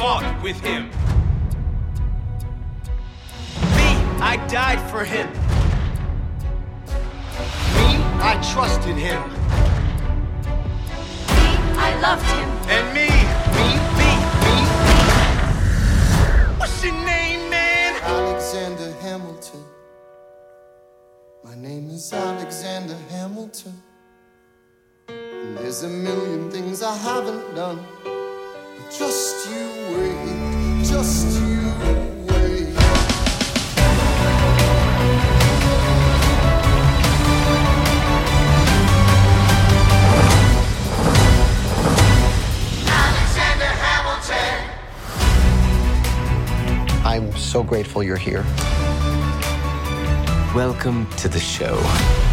fought with him. Me, I died for him. Me, I trusted him. Me, I loved him. And me. What's your name, man? Alexander Hamilton. My name is Alexander Hamilton. And there's a million things I haven't done. But just you wait, just you wait. Alexander Hamilton. I'm so grateful you're here. Welcome to the show.